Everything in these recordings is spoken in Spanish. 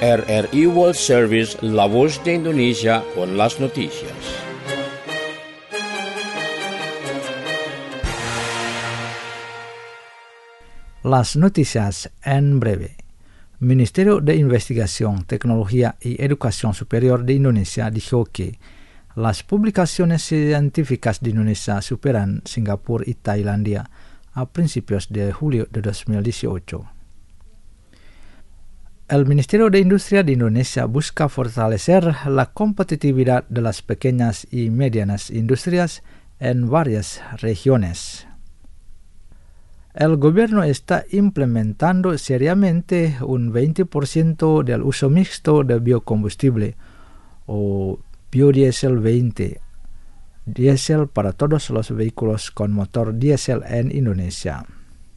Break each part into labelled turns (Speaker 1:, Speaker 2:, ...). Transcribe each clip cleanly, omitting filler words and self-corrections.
Speaker 1: RRI World Service, La Voz de Indonesia, con las noticias.
Speaker 2: Las noticias en breve. Ministerio de Investigación, Tecnología y Educación Superior de Indonesia dijo que las publicaciones científicas de Indonesia superan Singapura y Tailandia a principios de julio de 2018. El Ministerio de Industria de Indonesia busca fortalecer la competitividad de las pequeñas y medianas industrias en varias regiones. El gobierno está implementando seriamente un 20% del uso mixto de biocombustible o biodiesel 20, diésel para todos los vehículos con motor diésel en Indonesia.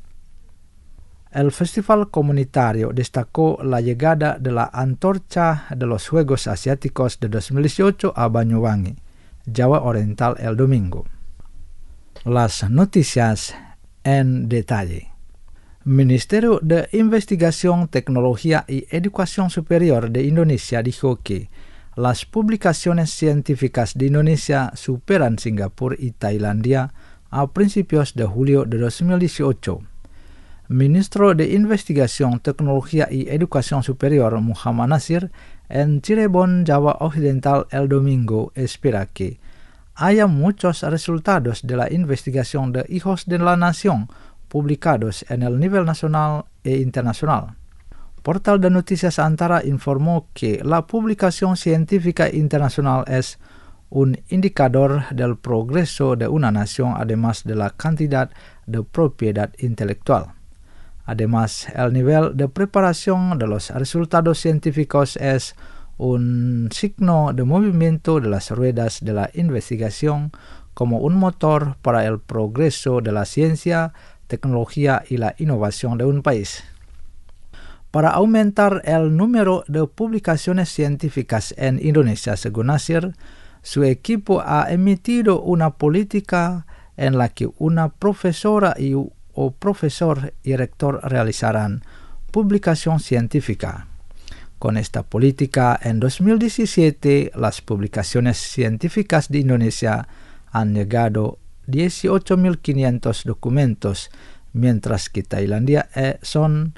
Speaker 2: El Festival Comunitario destacó la llegada de la antorcha de los Juegos Asiáticos de 2018 a Banyuwangi, Java Oriental el domingo. Las noticias en detalle. Ministerio de Investigación, Tecnología y Educación Superior de Indonesia dijo que las publicaciones científicas de Indonesia superan Singapura y Tailandia a principios de julio de 2018. Ministro de Investigación, Tecnología y Educación Superior Muhammad Nasir en Cirebon, Java Occidental el domingo espera que haya muchos resultados de la investigación de Hijos de la Nación publicados en el nivel nacional e internacional. Portal de Noticias Antara informó que la publicación científica internacional es un indicador del progreso de una nación, además de la cantidad de propiedad intelectual. Además, el nivel de preparación de los resultados científicos es un signo de movimiento de las ruedas de la investigación como un motor para el progreso de la ciencia, tecnología y la innovación de un país. Para aumentar el número de publicaciones científicas en Indonesia, según Nasir, su equipo ha emitido una política en la que una profesora o profesor y rector realizarán publicación científica. Con esta política, en 2017, las publicaciones científicas de Indonesia han llegado 18.500 documentos, mientras que Tailandia son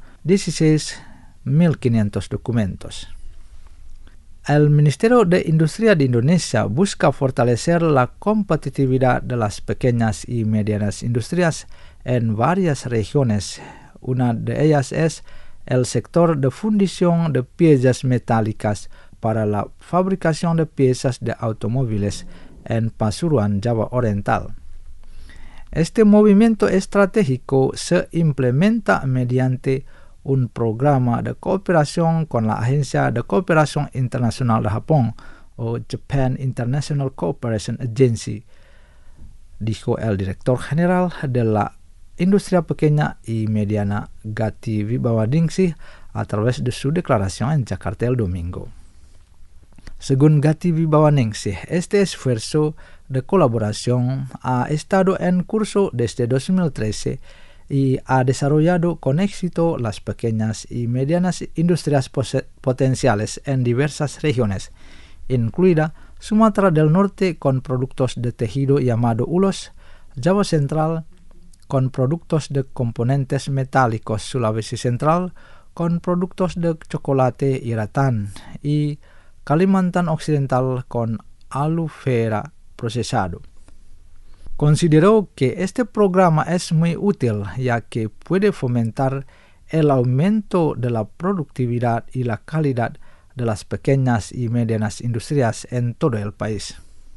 Speaker 2: 16.500 documentos. El Ministerio de Industria de Indonesia busca fortalecer la competitividad de las pequeñas y medianas industrias en varias regiones. Una de ellas es el sector de fundición de piezas metálicas para la fabricación de piezas de automóviles en Pasuruan, Java Oriental. Este movimiento estratégico se implementa mediante un programa de cooperación con la Agencia de Cooperación Internacional de Japón, o Japan International Cooperation Agency, dijo el director general de la Industria Pequeña y Mediana, Gati Wibawaningsih, a través de su declaración en Jakarta el domingo. Según Gati Wibawaningsih, este esfuerzo de colaboración ha estado en curso desde 2013 y ha desarrollado con éxito las pequeñas y medianas industrias potenciales en diversas regiones, incluida Sumatra del Norte con productos de tejido llamado ulos, Java Central con productos de componentes metálicos, Sulawesi Central con productos de chocolate y ratán, y Kalimantan Occidental con aloe vera procesado. Consideró que este programa es muy útil ya que puede fomentar el aumento de la productividad y la calidad de las pequeñas y medianas industrias en todo el país.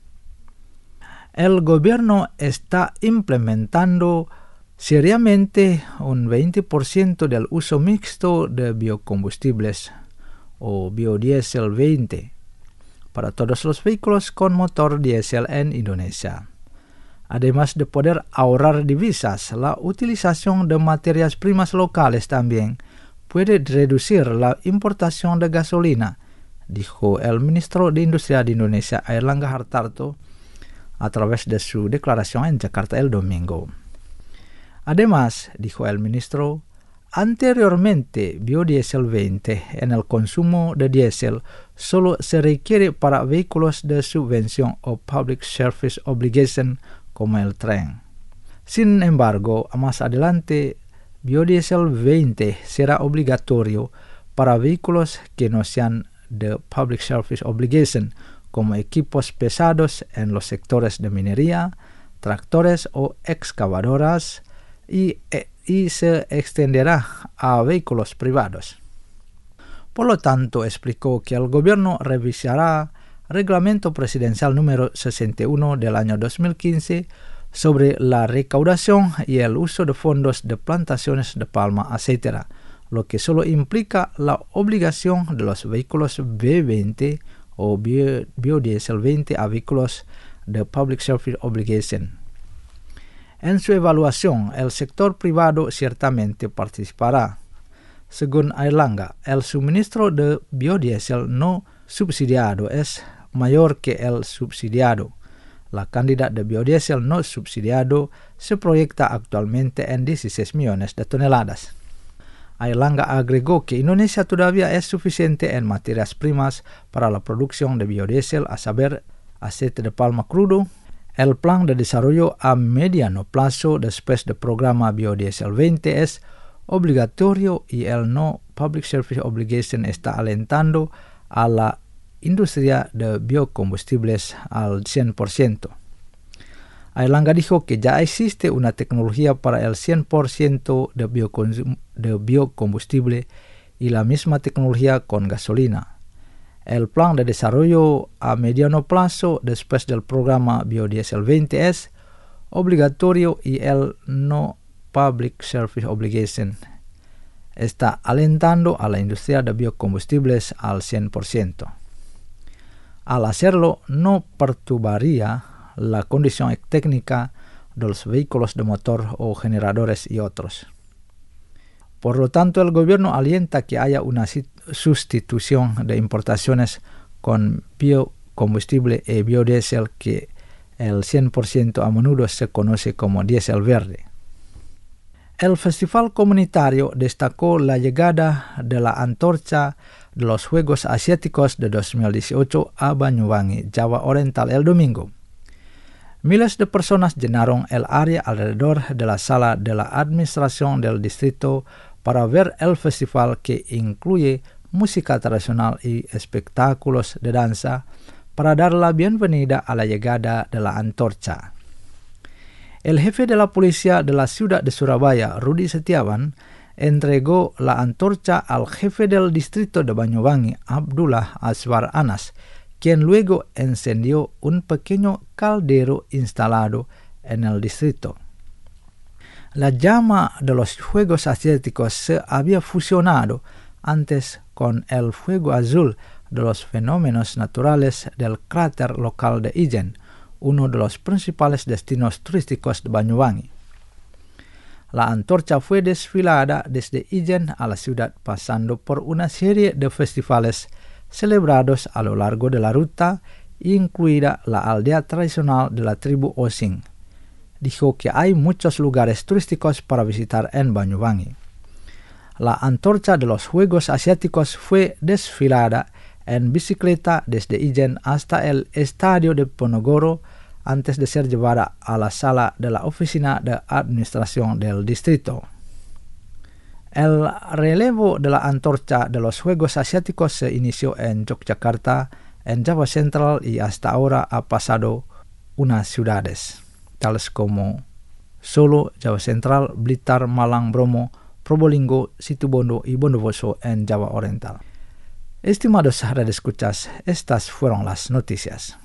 Speaker 2: El gobierno está implementando seriamente un 20% del uso mixto de biocombustibles o biodiesel 20 para todos los vehículos con motor diésel en Indonesia. Además de poder ahorrar divisas, la utilización de materias primas locales también puede reducir la importación de gasolina, dijo el ministro de Industria de Indonesia, Airlangga Hartarto, a través de su declaración en Jakarta el domingo. Además, dijo el ministro, anteriormente biodiesel 20 en el consumo de diésel solo se requiere para vehículos de subvención o Public Service Obligation como el tren. Sin embargo, más adelante, biodiesel 20 será obligatorio para vehículos que no sean de Public Service Obligation, como equipos pesados en los sectores de minería, tractores o excavadoras, y se extenderá a vehículos privados. Por lo tanto, explicó que el gobierno revisará Reglamento Presidencial número 61 del año 2015 sobre la recaudación y el uso de fondos de plantaciones de palma aceitera, lo que solo implica la obligación de los vehículos B20 o biodiesel 20 a vehículos de Public Service Obligation. En su evaluación, el sector privado ciertamente participará. Según Airlangga, el suministro de biodiesel no subsidiado es mayor que el subsidiado. La cantidad de biodiesel no subsidiado se proyecta actualmente en 16 millones de toneladas. Airlangga agregó que Indonesia todavía es suficiente en materias primas para la producción de biodiesel, a saber, aceite de palma crudo. El plan de desarrollo a mediano plazo después del programa Biodiesel 20 es obligatorio y el no Public Service Obligation está alentando a la industria de biocombustibles al 100%. Airlangga dijo que ya existe una tecnología para el 100% de biocombustible y la misma tecnología con gasolina. El plan de desarrollo a mediano plazo después del programa Biodiesel 20 es obligatorio y el no Public Service Obligation está alentando a la industria de biocombustibles al 100%. Al hacerlo, no perturbaría la condición técnica de los vehículos de motor o generadores y otros. Por lo tanto, el gobierno alienta que haya una sustitución de importaciones con biocombustible y biodiesel que el 100% a menudo se conoce como diésel verde. El Festival Comunitario destacó la llegada de la antorcha de los Juegos Asiáticos de 2018 a Banyuwangi, Java Oriental, el domingo. Miles de personas llenaron el área alrededor de la sala de la administración del distrito para ver el festival, que incluye música tradicional y espectáculos de danza, para dar la bienvenida a la llegada de la antorcha. El jefe de la policía de la ciudad de Surabaya, Rudi Setiawan, entregó la antorcha al jefe del distrito de Banyuwangi, Abdullah Aswar Anas, quien luego encendió un pequeño caldero instalado en el distrito. La llama de los Juegos Asiáticos se había fusionado antes con el fuego azul de los fenómenos naturales del cráter local de Ijen, uno de los principales destinos turísticos de Banyuwangi. La antorcha fue desfilada desde Ijen a la ciudad, pasando por una serie de festivales celebrados a lo largo de la ruta, incluida la aldea tradicional de la tribu Osing. Dijo que hay muchos lugares turísticos para visitar en Banyuwangi. La antorcha de los Juegos Asiáticos fue desfilada en bicicleta desde Ijen hasta el estadio de Ponorogo antes de ser llevada a la sala de la oficina de administración del distrito. El relevo de la antorcha de los Juegos Asiáticos se inició en Yogyakarta, en Java Central, y hasta ahora ha pasado unas ciudades, tales como Solo, Java Central, Blitar, Malang, Bromo, Probolinggo, Situbondo y Bondowoso en Java Oriental. Estimados radioescuchas, estas fueron las noticias.